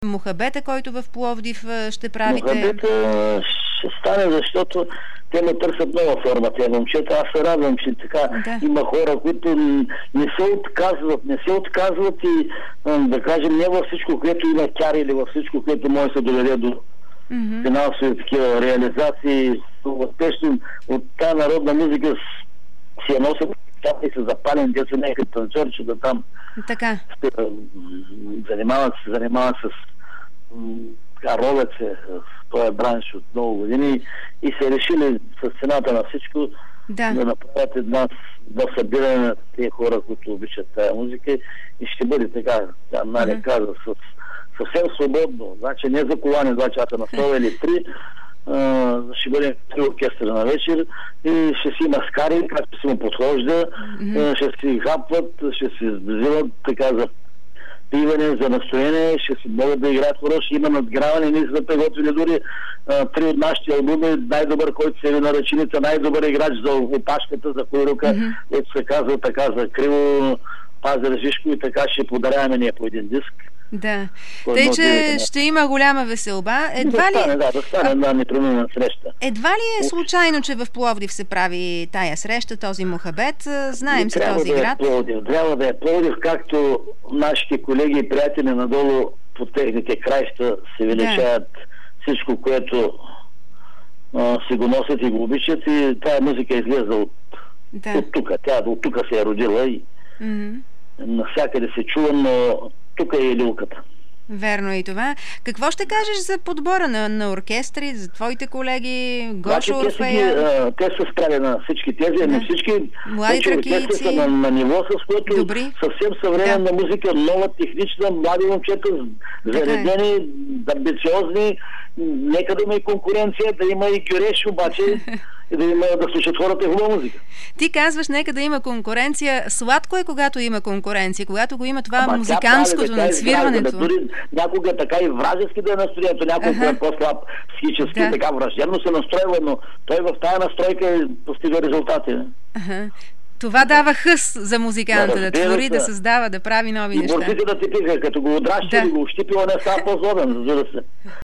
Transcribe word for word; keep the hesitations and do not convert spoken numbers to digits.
Мухабета, който в Пловдив ще правите? Мухабета ще стане, защото те ме търсят нова форма, тези момчета. Аз се радвам, че така да. Има хора, които не се отказват, не се отказват и да кажем не във всичко, което има кяр или във всичко, което може да се доведе до mm-hmm. финансови такива реализации. Успешно от тази народна музика си я носят и са запалени, те са някакъв танцорче да там така. Занимават се, занимават с така, ровят се в този бранш от много години и се решили с цената на всичко да, да направят една да събиране на тези хора, които обичат тази музика и ще бъде така, тя Наля uh-huh. каза, с, съвсем свободно, значи не за колани два часа на стола или три, Uh, ще бъде три оркестъра на вечер и ще си има скари, както си му подхожда, mm-hmm. uh, ще си хапват, ще си взимат така за пиване, за настроение, ще си могат да играят хора, ще има надграване, ние сме приготвили дори uh, три от нашите албуми, най-добър, който се е на ръченица, най-добър играч за опашката, за койрука, mm-hmm. който се казва така за криво Пазар Жишко и така ще подаряваме ние по един диск. Да. Тъй, че ще има голяма веселба. Едва да стане, ли... да, да стане една непреминна среща. Едва ли е случайно, че в Пловдив се прави тая среща, този Мухабет? Знаем се този да град. Е Пловдив, трябва да е Пловдив, както нашите колеги и приятели надолу по техните краища се величаят да. Всичко, което а, си го носят и го обичат и тая музика излеза от, да. От тук. Тя от тук се е родила и mm-hmm. навсякъде се чува, но тук е лилката. Верно е и това. Какво ще кажеш за подбора на, на оркестри, за твоите колеги, Гошо Орфея? Те, те са справени на всички тези, да. Не всички млади тракийци са на, на ниво, с което добри. Съвсем съвременна да. Музика, нова, технична, млади момчета, заредени, е. амбициозни, нека да има и конкуренция, да има и гюреш, обаче и да има да слушат хората хубава музика. Ти казваш, нека да има конкуренция. Сладко е, когато има конкуренция, когато го има това Ама музиканското надсвирването. Дори някога така и вражески да е настроението, някой ага. е по-слаб психически, да. Така враждебно се настроива, но той в тая настройка постига резултати. Ага. Това дава хъс за музиканта, да, да твори, да създава, да прави нови и неща. И борците да ти пиха, като го отращи да. Или го ощипила, не става по-злобен, разбира се.